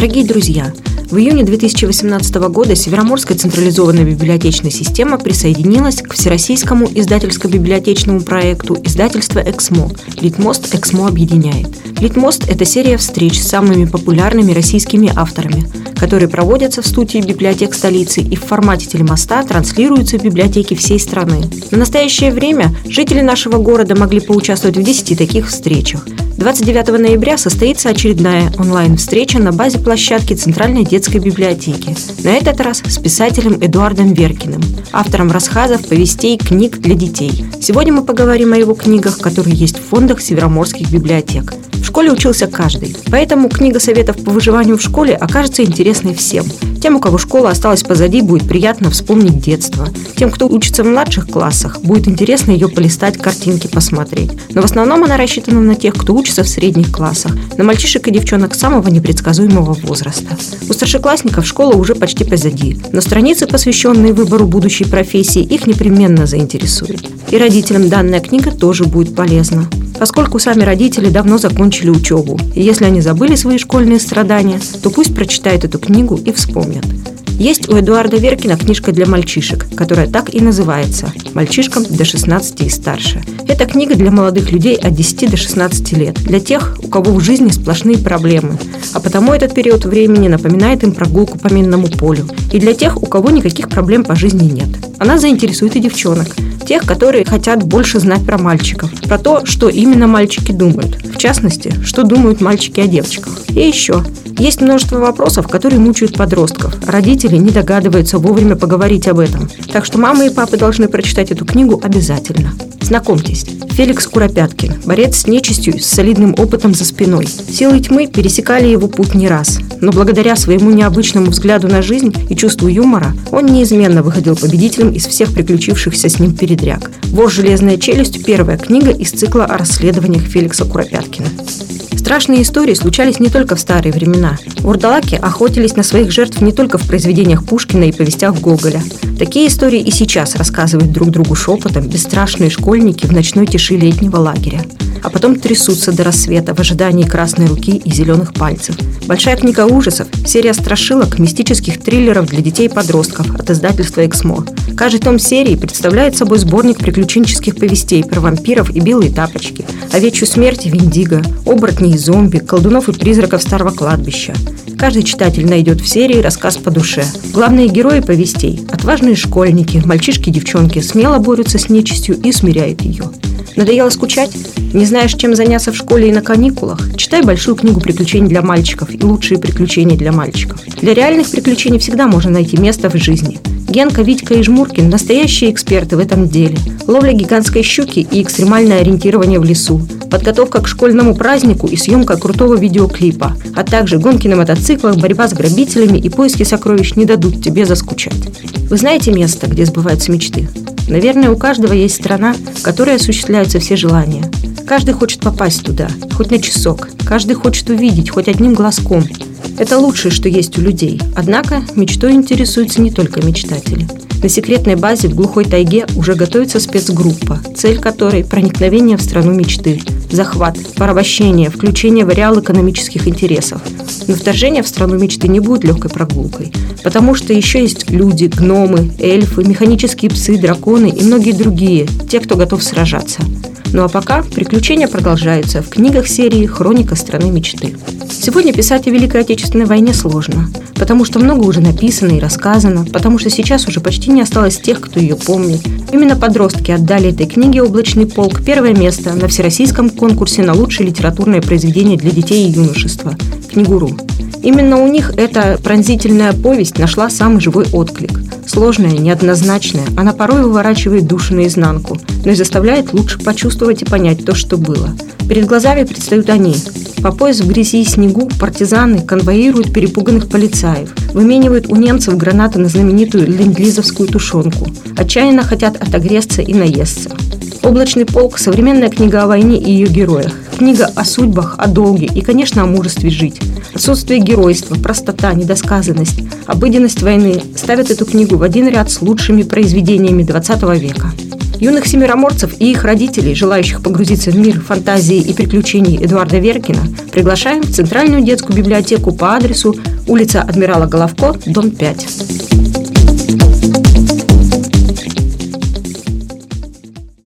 Дорогие друзья, в июне 2018 года Североморская централизованная библиотечная система присоединилась к всероссийскому издательско-библиотечному проекту издательства «Эксмо». «Литмост. Эксмо объединяет». «Литмост» – это серия встреч с самыми популярными российскими авторами, которые проводятся в студии библиотек столицы и в формате телемоста транслируются в библиотеки всей страны. На настоящее время жители нашего города могли поучаствовать в 10 таких встречах. 29 ноября состоится очередная онлайн-встреча на базе площадки Центральной детской библиотеки. На этот раз с писателем Эдуардом Веркиным, автором рассказов, повестей, книг для детей. Сегодня мы поговорим о его книгах, которые есть в фондах североморских библиотек. В школе учился каждый, поэтому книга советов по выживанию в школе окажется интересной всем. Тем, у кого школа осталась позади, будет приятно вспомнить детство. Тем, кто учится в младших классах, будет интересно ее полистать, картинки посмотреть. Но в основном она рассчитана на тех, кто учится в средних классах, на мальчишек и девчонок самого непредсказуемого возраста. У старшеклассников школа уже почти позади, но страницы, посвященные выбору будущей профессии, их непременно заинтересуют. И родителям данная книга тоже будет полезна, поскольку сами родители давно закончили учебу, и если они забыли свои школьные страдания, то пусть прочитают эту книгу и вспомнят. Есть у Эдуарда Веркина книжка для мальчишек, которая так и называется «Мальчишкам до 16 и старше». Это книга для молодых людей от 10 до 16 лет, для тех, у кого в жизни сплошные проблемы, а потому этот период времени напоминает им прогулку по минному полю, и для тех, у кого никаких проблем по жизни нет. Она заинтересует и девчонок, тех, которые хотят больше знать про мальчиков, про то, что именно мальчики думают, в частности, что думают мальчики о девочках. И еще. Есть множество вопросов, которые мучают подростков. Родители не догадываются вовремя поговорить об этом. Так что мамы и папы должны прочитать эту книгу обязательно. Знакомьтесь, Феликс Куропяткин, борец с нечистью с солидным опытом за спиной. Силы тьмы пересекали его путь не раз, но благодаря своему необычному взгляду на жизнь и чувству юмора он неизменно выходил победителем из всех приключившихся с ним передряг. «Вор. Железная челюсть» – первая книга из цикла о расследованиях Феликса Куропяткина. Страшные истории случались не только в старые времена. Вурдалаки охотились на своих жертв не только в произведениях Пушкина и повестях Гоголя. Такие истории и сейчас рассказывают друг другу шепотом бесстрашные школьники в ночной тиши летнего лагеря. А потом трясутся до рассвета в ожидании красной руки и зеленых пальцев. Большая книга ужасов – серия страшилок, мистических триллеров для детей и подростков от издательства «Эксмо». Каждый том серии представляет собой сборник приключенческих повестей про вампиров и белые тапочки, овечью смерть и Виндиго, оборотней и зомби, колдунов и призраков старого кладбища. Каждый читатель найдет в серии рассказ по душе. Главные герои повестей – отважные школьники, мальчишки и девчонки, смело борются с нечистью и смиряют ее. Надоело скучать? Не знаешь, чем заняться в школе и на каникулах? Читай большую книгу приключений для мальчиков и лучшие приключения для мальчиков. Для реальных приключений всегда можно найти место в жизни. Генка, Витька и Жмуркин – настоящие эксперты в этом деле. Ловля гигантской щуки и экстремальное ориентирование в лесу, подготовка к школьному празднику и съемка крутого видеоклипа, а также гонки на мотоциклах, борьба с грабителями и поиски сокровищ не дадут тебе заскучать. Вы знаете место, где сбываются мечты? Наверное, у каждого есть страна, в которой осуществляются все желания. Каждый хочет попасть туда, хоть на часок. Каждый хочет увидеть хоть одним глазком. Это лучшее, что есть у людей. Однако мечтой интересуются не только мечтатели. На секретной базе в глухой тайге уже готовится спецгруппа, цель которой – проникновение в страну мечты, захват, порабощение, включение в ареал экономических интересов. Но вторжение в страну мечты не будет легкой прогулкой, потому что еще есть люди, гномы, эльфы, механические псы, драконы и многие другие, те, кто готов сражаться. Ну а пока приключения продолжаются в книгах серии «Хроника страны мечты». Сегодня писать о Великой Отечественной войне сложно, потому что много уже написано и рассказано, потому что сейчас уже почти не осталось тех, кто ее помнит. Именно подростки отдали этой книге «Облачный полк» первое место на всероссийском конкурсе на лучшее литературное произведение для детей и юношества «Книгуру». Именно у них эта пронзительная повесть нашла самый живой отклик. Сложная, неоднозначная, она порой выворачивает душу наизнанку, но и заставляет лучше почувствовать и понять то, что было. Перед глазами предстают они. По пояс в грязи и снегу партизаны конвоируют перепуганных полицаев, выменивают у немцев гранаты на знаменитую ленд-лизовскую тушенку, отчаянно хотят отогреться и наесться. «Облачный полк» – современная книга о войне и ее героях. Книга о судьбах, о долге и, конечно, о мужестве жить. Отсутствие геройства, простота, недосказанность, обыденность войны ставят эту книгу в один ряд с лучшими произведениями XX века. Юных североморцев и их родителей, желающих погрузиться в мир фантазии и приключений Эдуарда Веркина, приглашаем в Центральную детскую библиотеку по адресу Улица Адмирала Головко, дом 5.